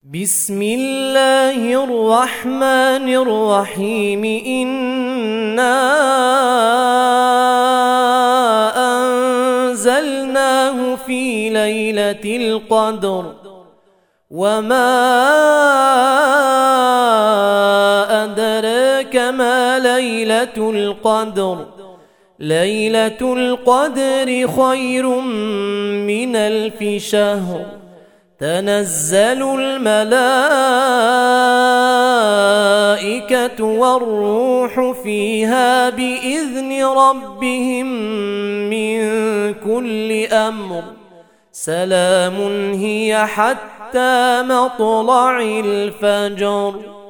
بسم الله الرحمن الرحيم إنا أنزلناه في ليلة القدر وما أدراك ما ليلة القدر ليلة القدر خير من 1000 شهر تنزل الملائكة والروح فيها بإذن ربهم من كل أمر سلام هي حتى مطلع الفجر.